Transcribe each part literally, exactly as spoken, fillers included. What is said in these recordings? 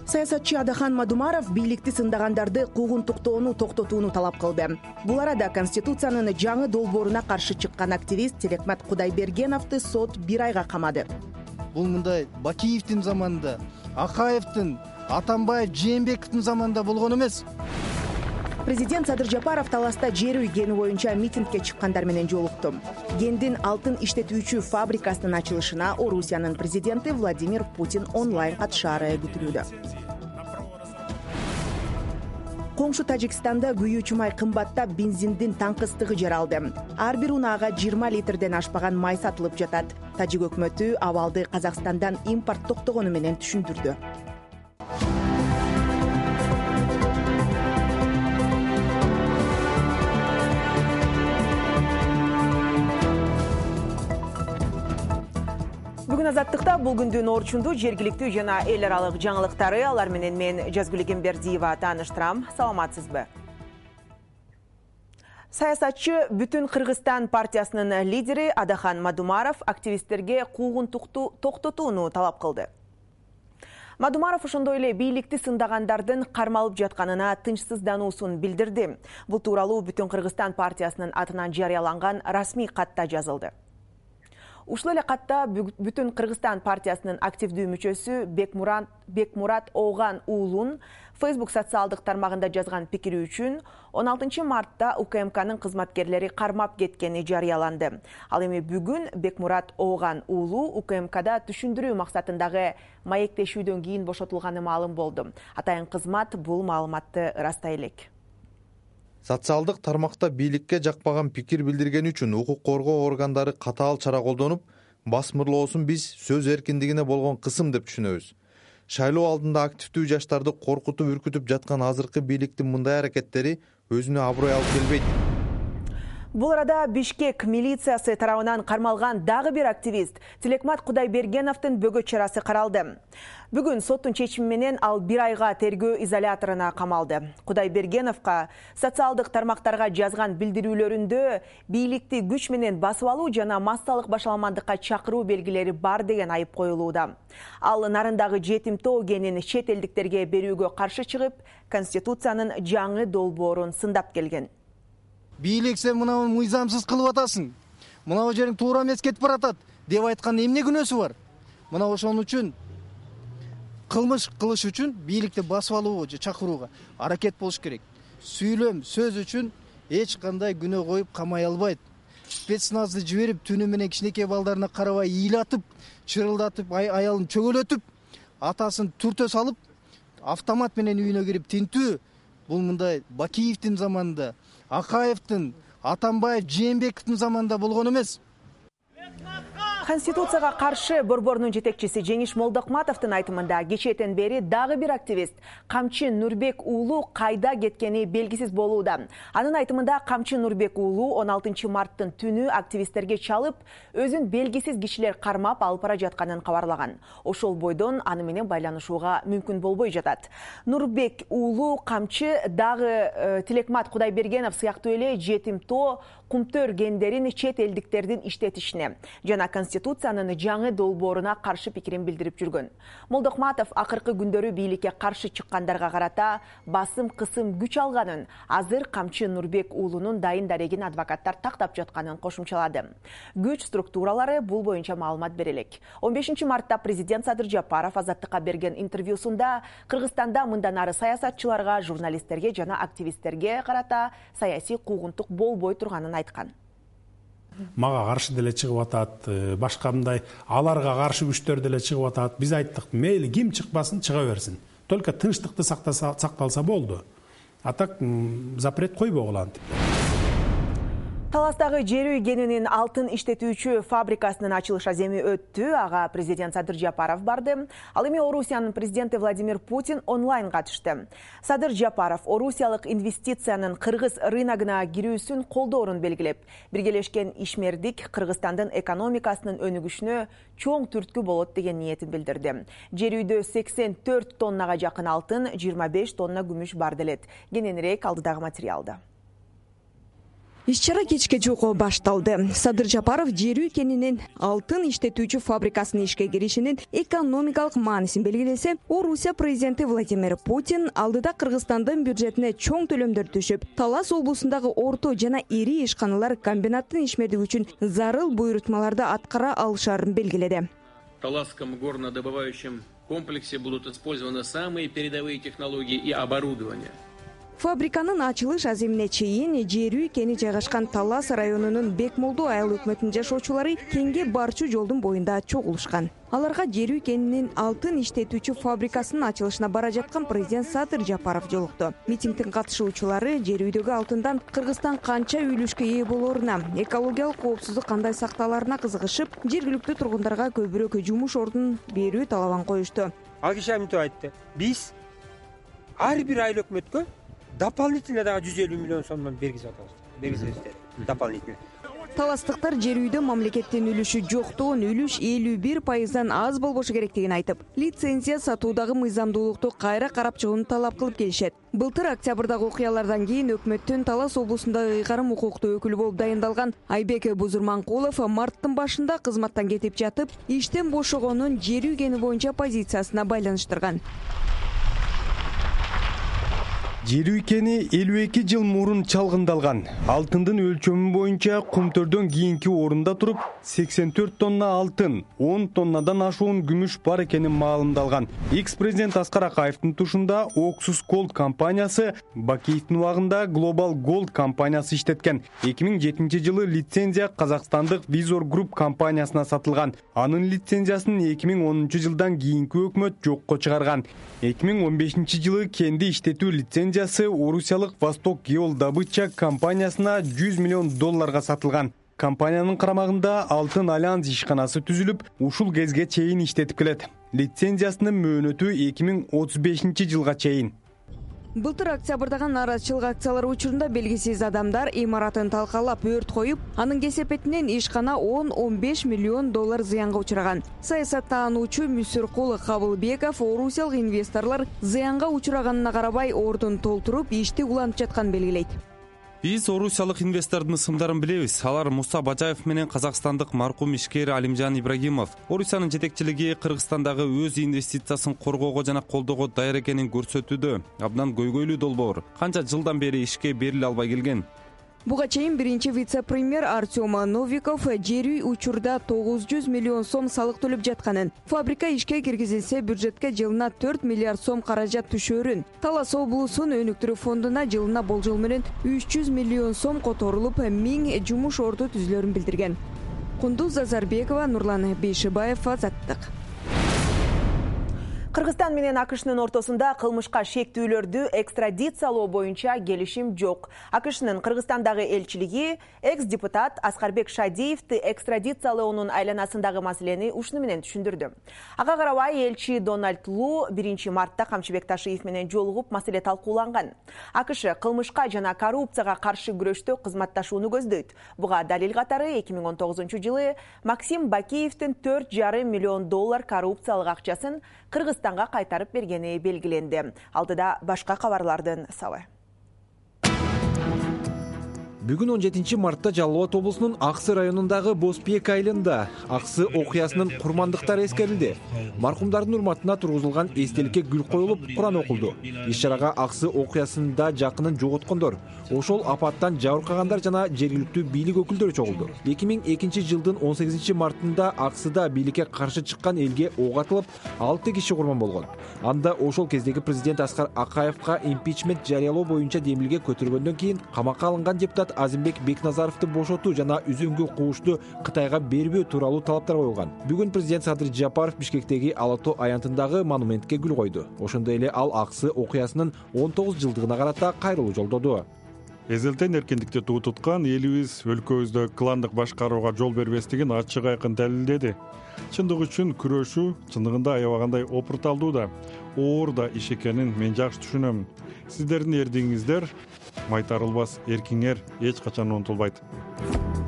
Саясатчы Адахан Мадумаров бийликти сындагандарды куугунтуктоону токтотууну талап кылды. Бул арада Конституциянын жаңы долбооруна каршы чыккан активист Телекмат Кудайбергеновду сот бир айга камады. Бул мындай Бакиевдин заманында, Акаевдин, Атамбаев, Жээнбековдин заманында болгон эмес. Президент Садыр Жапаров таласта жер үй кени боюнча митингге чыккандар менен жолукту. Кендин алтын иштетүүчү фабрикасынын ачылышына Орусиянын президенти Владимир Путин онлайн катышаары күтүлүүдө. Коңшу Тажикстанда күйүүчү май кымбаттап, бензиндин таңкыстыгы жаралды. Ар бир унаага жыйырма литрден ашпаган май сатылып жатат. Тажик өкмөтү абалды Казакстандан импорт токтогону менен түшүндүрдү. Бүгүн Азаттыкта бул күндүн орчунду жергиликтүү жана эл аралык жаңылыктары, алар менен мен Жазгүл Эгембердиева тааныштырам. Саламатсызбы? Саясатчы Бүтүн Кыргызстан партиясынын лидери Адахан Мадумаров активисттерге куугунтукту токтотууну талап кылды. Мадумаров ошондой эле бийликти сындагандардын кармалып жатканына тынчсыздануусун билдирди. Бул тууралуу Бүтүн Кыргызстан партиясынын атынан жарыяланган расмий катта жазылды. Ушул эле катта Бүтүн Кыргызстан партиясынын активдүү мүчөсү Бекмурат, Бекмурат Ооган уулун Facebook социалдык тармагында жазган пикири үчүн он алтынчы мартта УКМКнын кызматкерлери кармап кеткени жарыяланды. Ал эми бүгүн Бекмурат Ооган уулу УКМКда түшүндүрүү максатындагы маектешүүдөн кийин бошотулганы маалым болду. Атайын кызмат бул маалыматты ырастай элек. Социалдык тармакта бийликке жакпаган пикир билдиргени үчүн укук коргоо органдары катаал чара колдонуп, басмырлоосун биз сөз эркиндигине болгон кысым деп түшүнөбүз. Шайлоо алдында активдүү жаштарды коркутуп үркүтүп жаткан азыркы бийликтин мындай аракеттери өзүнө аброй алып келбейт. Бул арада Бишкек милициясы тарабынан кармалган дагы бир активист Телекмат Кудайбергеновдун бөгөт чарасы каралды. Бүгүн соттун чечими менен ал бир айга тергөө изоляторуна камалды. Кудайбергеновго социалдык тармактарга жазган билдирүүлөрүндө бийликти күч менен басып алуу жана массалык башаламандыкка чакыруу белгилери бар деген айып коюлууда. Ал нарындагы жетим тоо кенин чет элдиктерге берүүгө каршы чыгып, Конституциянын жаңы долбоорун сындап келген. Бийлик сен мына мыйзамсыз кылып атасың. Мына жериң туура эмес кетип баратат деп айткан эмне күнөөсү бар? Мына ошон үчүн кылмыш кылыш үчүн бийликти басып алууга же чакырууга аракет болуш керек. Сүйлөм, сөз үчүн эч кандай күнөө коюп камай албайт. Спецназды жиберип түнү менен кичинекей балдарына карабай ыйлатып, чырылдатып, аялын чөгөлөтүп, атасын түртө салып, автомат менен үйүнө кирип тинтүү бул мындай Бакиевдин заманында, Акаевдин, Атамбаев, Жээнбековдин заманында болгон эмес. Конституцияга каршы борборунун жетекчиси Жеңиш Молдокматовдун айтымында кечээден бери дагы бир активист Камчы Нурбек уулу кайда кеткени белгисиз болууда. Анын айтымында Камчы Нурбек уулу он алтынчы марттын түнү активисттерге чалып, өзүн белгисиз кишилер кармап алып бара жатканын кабарлаган. Ошол бойдон аны менен байланышууга мүмкүн болбой жатат. Нурбек уулу Камчы дагы э, Телекмат Кудайбергенов сыяктуу эле жетим тоо кумтөр кендерин чет элдиктердин иштетишине жана Конституциянын жаңы долбооруна каршы пикирин билдирип жүргөн. Молдокматов акыркы күндөрү бийликке каршы чыккандарга карата басым кысым күч алганын, азыр Камчы Нурбек уулунун дайын дарегин адвокаттар тактап жатканын кошумчалады. Күч структуралары бул боюнча маалымат бере элек. он бешинчи мартта президент Садыр Жапаров Азаттыкка берген интервьюсунда Кыргызстанда мындан ары саясатчыларга, журналисттерге жана активисттерге карата саясий куугунтук болбой турганын айткан. Мага каршы деле чыгып атат, башка мындай аларга каршы күчтөр деле чыгып атат. Биз айттык, мейли ким чыкпасын, чыга берсин. Только тынчтыкты сакталса болду. А так запрет койбогула антип. Таластагы жер үй кенинин алтын иштетүүчү фабрикасынын ачылыш аземи өттү. Ага президент Садыр Жапаров барды. Ал эми Орусиянын президенти Владимир Путин онлайн катышты. Садыр Жапаров Орусиялык инвестициянын кыргыз рыногуна кирүүсүн колдоорун белгилеп, биргелешкен ишмердик Кыргызстандын экономикасынын өнүгүшүнө чоң түрткү болот деген ниетин билдирди. Жер үйдө сексен төрт тоннага жакын алтын, жыйырма беш тонна күмүш бар делет. Кененирээк алдыдагы материалда. Иш-чара кечке жуку башталды. Садыр Жапаров Жерүү кенинин алтын иштетүүчү фабрикасынын ишке киришинин экономикалык маанисин белгилесе, Орусия президенти Владимир Путин алдыда Кыргызстандын бюджетине чоң төлөмдөр түшүп, Талас облусундагы орто жана ири ишканалар комбинаттын ишмердиги үчүн зарыл буйрутмаларды аткара алышарын белгиледи. В Таласском горнодобывающем комплексе будут использованы самые передовые технологии и оборудование. Фабриканын ачылыш аземине чейин Жерүү кени жайгашкан Талас районунун Бекмолду айыл өкмөтүнүн жашоочулары кенге барчу жолдун боюнда чогулушкан. Аларга Жерүү кенинин алтын иштетүүчү фабрикасынын ачылышына бара жаткан президент Садыр Жапаров жолукту. Митингдин катышуучулары Жерүүдөгү алтындан Кыргызстан канча үлүшкө ээ болоруна, экологиялык коопсуздук кандай сакталарына кызыгышып, жергиликтүү тургундарга көбүрөөк жумуш ордун берүү талабын коюшту. Ал киши мынтип айтты: биз ар бир айыл өкмөткө дополнительно дагы жүз элүү миллион сомдон бергизип атабыз. Бергизебиздер. Дополнительно. Таластыктар Жерүүдө мамлекеттин үлүшү жоктугун, үлүш элүү бир пайыздан аз болбошу керектигин айтып, лицензия сатуудагы мыйзамдуулукту кайра карап чыгууну талап кылып келишет. Былтыр октябрдагы окуялардан кийин өкмөттүн Талас облусундагы ыйгарым укуктуу өкүлү болуп дайындалган Айбек Бузурманкулов марттын башында кызматтан кетип жатып, иштен бошогонун Жерүү кени боюнча позициясына байланыштырган. Жерүү кени элүү эки жыл мурун чалгындалган. Алтындын өлчөмү боюнча кумтөрдөн кийинки орунда туруп, сексен төрт тонна алтын, он тоннадан ашуун күмүш бар экени маалымдалган. Экс-президент Аскар Акаевдин тушунда Оксус Голд компаниясы, Бакиевдин убагында Global Gold компаниясы иштеткен. эки миң жетинчи жылы лицензия Казакстандык Визор Групп компаниясына сатылган. Анын лицензиясын эки миң онунчу жылдан кийинки өкмөт жокко чыгарган. эки миң он бешинчи жылы кенди иштетүү лицензия Орусиялык Восток Геол Добыча компаниясына жүз миллион долларга сатылган. Компаниянын карамагында Алтын Альянс ишканасы түзүлүп, ушул кезге чейин иштетип келет. Лицензиясынын мөөнөтү эки миң отуз бешинчи жылга чейин. Былтыр октябрдагы нараазачылык акциялар учурунда белгисиз адамдар имаратын талкалап өрт коюп, анын кесепетинен ишкана он он беш миллион доллар зыянга учураган. Саясаттануучу Мүсүркул Кабылбеков орусиялык инвесторлор зыянга учураганына карабай ордун толтуруп, ишти улантып жатканын белгилейт. Биз орусиялык инвестордун ысымдарын билебиз. Алар Муса Бажаев менен казакстандык маркум ишкер Алимжан Ибрагимов. Орусиянын жетекчилиги Кыргызстандагы өз инвестициясын коргоого жана колдоого даяр экенин көрсөтүүдө. Абдан көйгөйлүү долбоор. Канча жылдан бери ишке бериле албай келген. Буга чейин биринчи вице-премьер Артем Новиков Жерүү учурда тогуз жүз миллион сом салык төлөп жатканын, фабрика ишке киргизилсе бюджетке жылына төрт миллиард сом каражат түшөрүн, Талас облусунун өнүктүрүү фондуна жылына болжол менен үч жүз миллион сом которулуп, миң жумуш орду түзүлөрүн билдирген. Кундуз Азарбекова, Нурлан Бейшибаев, Азаттык. Кыргызстан менен АКШнын ортосунда кылмышка шектүүлөрдү экстрадициялоо боюнча келишим жок. АКШнын Кыргызстандагы элчилиги экс-депутат Аскарбек Шадиевди экстрадициялоонун айланасындагы маселени ушуну менен түшүндүрдү. Ага карабай элчи Дональд Лу биринчи мартта Камчыбек Ташиев менен жолугуп маселе талкууланган. АКШ кылмышка жана коррупцияга каршы күрөштө кызматташууну көздөйт. Буга далил катары эки миң он тогузунчу жылы Максим Бакиевдин төрт жарым миллион доллар коррупциялык акчасын Кыргызстанга кайтарып бергени белгиленди. Алдыда башка кабарлардын сабы. Бүгүн он жетинчи мартта Жалал Абад облусунун Аксы районундагы Боспиек айылында Аксы окуясынын курмандыктары эскерилди. Маркумдардын урматына тургузулган эстеликке гүл коюлуп, Куран окулду. Иш-чарага Аксы окуясында жакынын жоготкондор, ошол апаттан жабыркагандар жана жергиликтүү бийлик өкүлдөрү чогулду. эки миң экинчи жылдын он сегизинчи мартында Аксыда бийликке каршы чыккан элге ок атылып, алты киши курман болгон. Анда ошол кездеги президент Аскар Акаевга импичмент жарыялоо боюнча демилге көтөргөндөн кийин камакка алынган депутат Азимбек Бекназаровду бошотуу жана үзүңгү куушту Кытайга бербөө тууралуу талаптар коюлган. Бүгүн президент Садыр Жапаров Бишкектеги Ала-тоо аянтындагы монументке гүл койду. Ошондой эле ал Аксы окуясынын он тогуз жылдыгына карата кайрылуу жолдоду. Эзелтен эркиндикти туу туткан элибиз өлкөбүздө кландык башкарууга жол бербестигин ачык айкын далилдеди. Чындык үчүн күрөшүү чындыгында аябагандай опурталдуу да, оор да иш экенин мен жакшы түшүнөм. Сиздердин эрдигиңиздер майтарылбас эркиңер эч качан унутулбайт.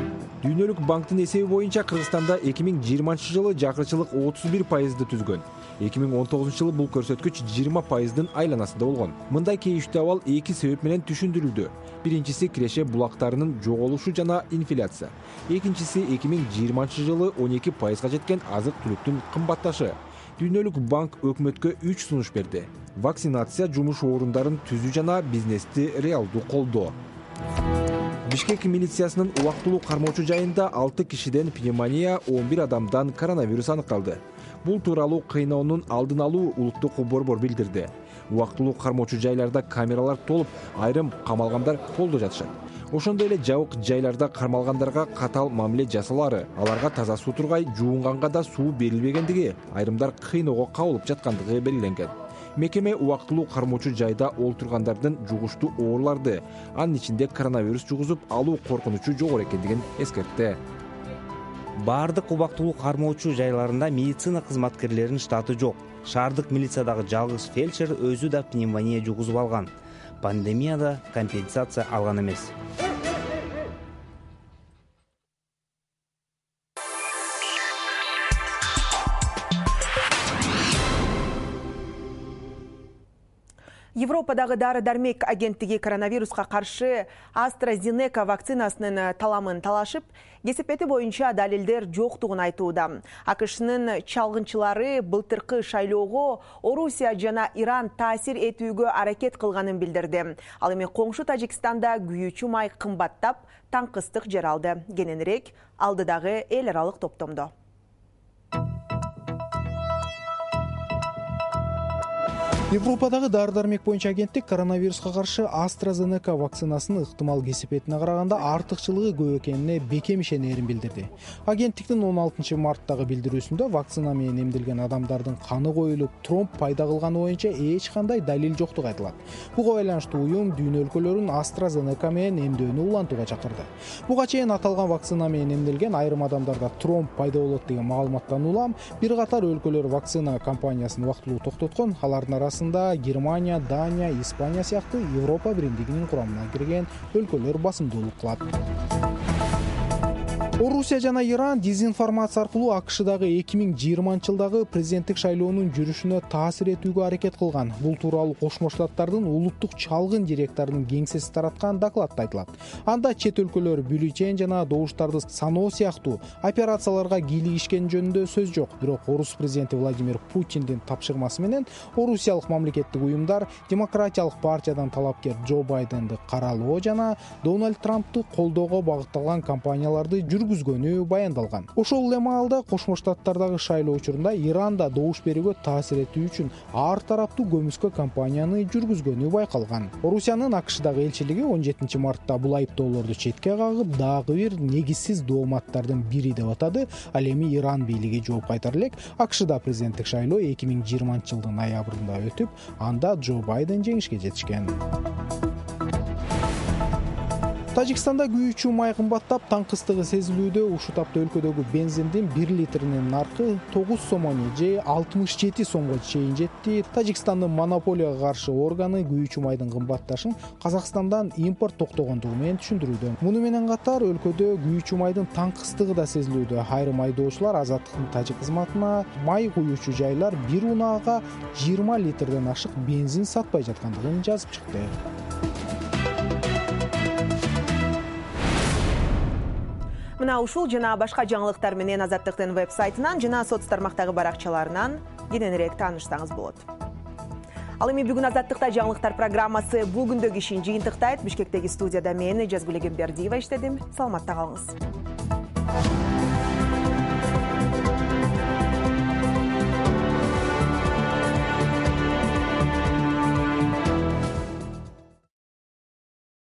Дүйнөлүк банктын эсеби боюнча Кыргызстанда эки миң жыйырманчы жылы жакырчылык отуз бир пайызды түзгөн. эки миң он тогузунчу жылы бул көрсөткүч жыйырма пайыздын айланасында болгон. Мындай кейиштүү абал эки себеп менен түшүндүрүлдү. Биринчиси киреше булактарынын жоголушу жана инфляция. Экинчиси эки миң жыйырманчы жылы он эки пайызга жеткен азык-түлүктүн кымбатташы. Дүйнөлүк банк өкмөткө үч сунуш берди. Вакцинация, жумуш орундарын түзүү жана бизнести реалдуу колдоо. Бишкек милициясынын убактылуу кармоочу жайында алты кишиден пневмония, он бир адамдан коронавирус аныкталды. Бул тууралуу кыйноонун алдын алуу улуттук борбор билдирди. Убактылуу кармоочу жайларда камералар толуп, айрым камалгандар колдо жатышат. Ошондой эле жабык жайларда кармалгандарга катаал мамиле жасалары, аларга таза суу тургай, жуунганга да суу берилбегендиги, айрымдар кыйноого кабылып жаткандыгы белгиленген. Мекеме убактылуу кармоочу жайда олтургандардын жугуштуу ооруларды, анын ичинде коронавирус жугузуп алуу коркунучу жогору экендигин эскертти. Бардык убактылуу кармоочу жайларында медицина кызматкерлеринин штаты жок. Шаардык милициядагы жалгыз фельдшер өзү да пневмония жугузуп алган. Пандемияда компенсация алган эмес. Европадагы дары-дармек агенттиги коронавируска каршы AstraZeneca вакцинасынын таламын талашып, кесепети боюнча далилдер жоктугун айтууда. АКШнын чалгынчылары былтыркы шайлоого Орусия жана Иран таасир этүүгө аракет кылганын билдирди. Ал эми коңшу Тажикстанда күйүүчү май кымбаттап, таңкыстык жер алды. Кененирээк алдыдагы эл аралык топтомдо. Европадагы дары-дармек боюнча агенттик коронавируска каршы AstraZeneca вакцинасынын ыктымал кесепетине караганда артыкчылыгы көп экенине бекем ишенерин билдирди. Агенттиктин он алтынчы марттагы билдирүүсүндө вакцина менен эмделген адамдардын каны коюлуп, тромб пайда кылганы боюнча эч кандай далил жоктугу айтылат. Буга байланыштуу уюм дүйнө өлкөлөрүн AstraZeneca менен эмдөөнү улантууга чакырды. Буга чейин аталган вакцина менен эмделген айрым адамдарда тромб пайда болот деген маалыматтан улам бир катар өлкөлөр вакцина кампаниясын убактылуу токтоткон. Алардын арасында Германия, Дания, Испания сыяктуу Европа биримдигинин курамына кирген өлкөлөр басымдуулук кылат. Орусия жана Иран дезинформация аркылуу АКШдагы эки миң жыйырманчы жылдагы президенттик шайлоонун жүрүшүнө таасир этүүгө аракет кылган. Бул тууралуу Кошмо Штаттардын улуттук чалгын директорунун кеңсеси тараткан докладта айтылат. Анда чет өлкөлөр бюллетень жана добуштарды саноо сыяктуу операцияларга кийлигишкен жөнүндө сөз жок. Бирок орус президенти Владимир Путиндин тапшырмасы менен орусиялык мамлекеттик уюмдар демократиялык партиядан талапкер Джо Байденди каралоо жана Дональд Трампты колдоого багытталган кампанияларды жүргүзгөнү баяндалган. Ошол эле маалда Кошмо Штаттардагы шайлоо учурунда Иранда добуш берүүгө таасир этүү үчүн ар тараптуу көмүскө кампанияны жүргүзгөнү байкалган. Орусиянын АКШдагы элчилиги он жетинчи мартта бул айыптоолорду четке кагып, дагы бир негизсиз дооматтардын бири деп атады. Ал эми Иран бийлиги жооп кайтар элек. АКШда президенттик шайлоо эки миң жыйырманчы жылдын ноябрында өтүп, анда Джо Байден жеңишке жетишкен. Тажикстанда күйүүчү май кымбаттап, таңкыстыгы сезилүүдө. Ушул тапта өлкөдөгү бензиндин бир литринин наркы тогуз сомон же алтымыш жети сомго чейин жетти. Тажикстандын монополияга каршы органы күйүүчү майдын кымбатташын Казакстандан импорт токтогондугу менен түшүндүрүүдө. Муну менен катар өлкөдө күйүүчү майдын таңкыстыгы да сезилүүдө. Айрым айдоочулар Азаттыктын тажик кызматына май куюучу жайлар бир унаага жыйырма литрден ашык бензин сатпай жаткандыгын жазып чыкты. Мына ушул жана башка жаңылыктар менен Азаттыктын веб-сайтынан жана соц тармактагы баракчаларынан кененирээк таанышсаңыз болот. Ал эми бүгүн Азаттыкта жаңылыктар программасы бул күндөгү ишин жыйынтыктайт. Бишкектеги студияда мен Жазгүл Эгембердиева иштедим. Саламатта калыңыз.